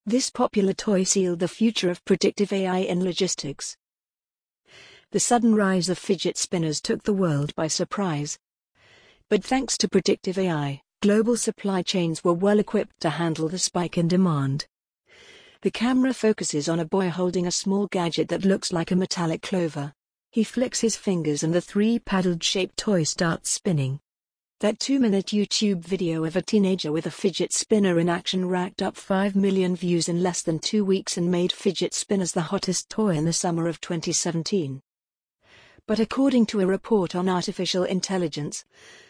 This popular toy sealed the future of predictive AI in logistics. The sudden rise of fidget spinners took the world by surprise. But thanks to predictive AI, global supply chains were well equipped to handle the spike in demand. The camera focuses on a boy holding a small gadget that looks like a metallic clover. He flicks his fingers and the three-paddled shaped toy starts spinning. That 2-minute YouTube video of a teenager with a fidget spinner in action racked up 5 million views in less than 2 weeks and made fidget spinners the hottest toy in the summer of 2017. But according to a report on artificial intelligence,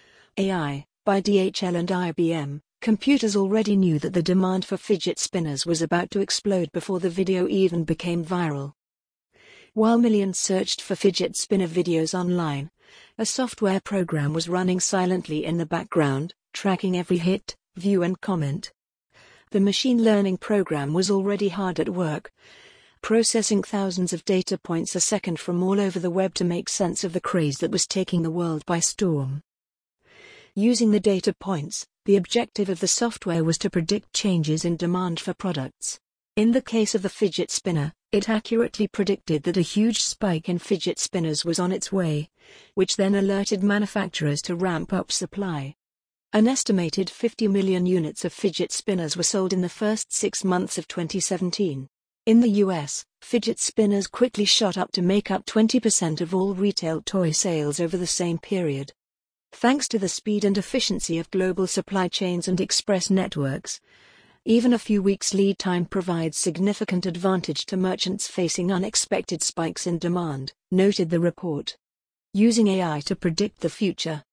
AI, by DHL and IBM, computers already knew that the demand for fidget spinners was about to explode before the video even became viral. While millions searched for fidget spinner videos online, a software program was running silently in the background, tracking every hit, view and comment. The machine learning program was already hard at work, processing thousands of data points a second from all over the web to make sense of the craze that was taking the world by storm. Using the data points, the objective of the software was to predict changes in demand for products. In the case of the fidget spinner, it accurately predicted that a huge spike in fidget spinners was on its way, which then alerted manufacturers to ramp up supply. An estimated 50 million units of fidget spinners were sold in the first 6 months of 2017. In the US, fidget spinners quickly shot up to make up 20% of all retail toy sales over the same period. Thanks to the speed and efficiency of global supply chains and express networks, even a few weeks lead time provides significant advantage to merchants facing unexpected spikes in demand, noted the report. Using AI to predict the future.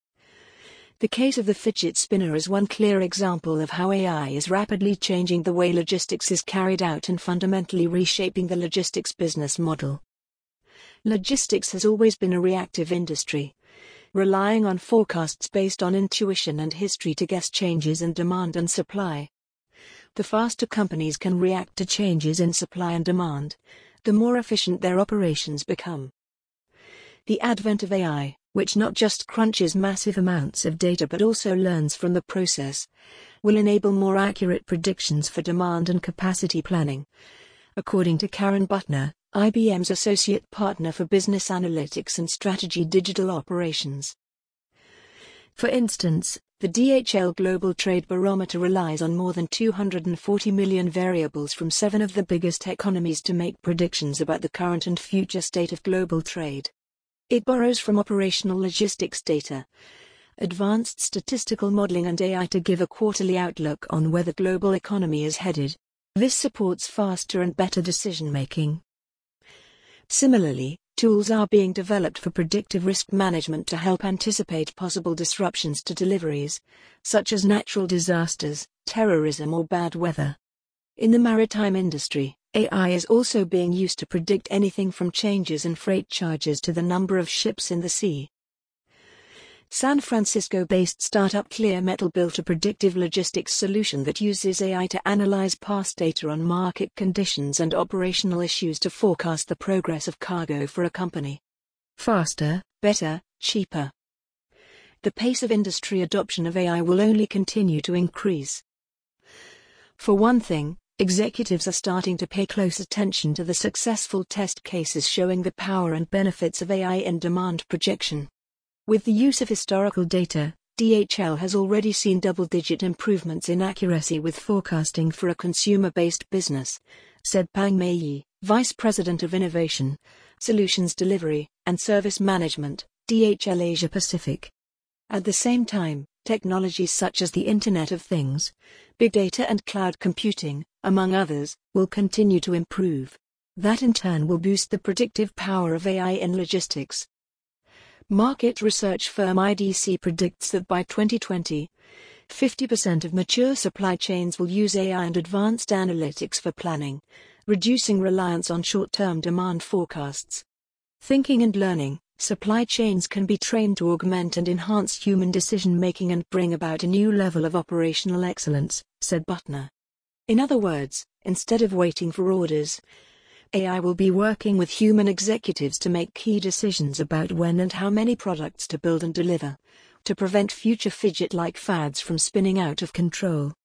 The case of the fidget spinner is one clear example of how AI is rapidly changing the way logistics is carried out and fundamentally reshaping the logistics business model. Logistics has always been a reactive industry, relying on forecasts based on intuition and history to guess changes in demand and supply. The faster companies can react to changes in supply and demand, the more efficient their operations become. The advent of AI, which not just crunches massive amounts of data but also learns from the process, will enable more accurate predictions for demand and capacity planning, according to Karen Butner, IBM's associate partner for business analytics and strategy digital operations. For instance, the DHL Global Trade Barometer relies on more than 240 million variables from 7 of the biggest economies to make predictions about the current and future state of global trade. It borrows from operational logistics data, advanced statistical modeling and AI to give a quarterly outlook on where the global economy is headed. This supports faster and better decision-making. Similarly, tools are being developed for predictive risk management to help anticipate possible disruptions to deliveries, such as natural disasters, terrorism or bad weather. In the maritime industry, AI is also being used to predict anything from changes in freight charges to the number of ships in the sea. San Francisco-based startup Clear Metal built a predictive logistics solution that uses AI to analyze past data on market conditions and operational issues to forecast the progress of cargo for a company. Faster, better, cheaper. The pace of industry adoption of AI will only continue to increase. For one thing, executives are starting to pay close attention to the successful test cases showing the power and benefits of AI in demand projection. With the use of historical data, DHL has already seen double-digit improvements in accuracy with forecasting for a consumer-based business, said Pang Mei, Vice President of Innovation, Solutions Delivery, and Service Management, DHL Asia Pacific. At the same time, technologies such as the Internet of Things, big data and cloud computing, among others, will continue to improve. That in turn will boost the predictive power of AI in logistics. Market research firm IDC predicts that by 2020, 50% of mature supply chains will use AI and advanced analytics for planning, reducing reliance on short-term demand forecasts. Thinking and learning, supply chains can be trained to augment and enhance human decision-making and bring about a new level of operational excellence, said Butner. In other words, instead of waiting for orders, AI will be working with human executives to make key decisions about when and how many products to build and deliver, to prevent future fidget-like fads from spinning out of control.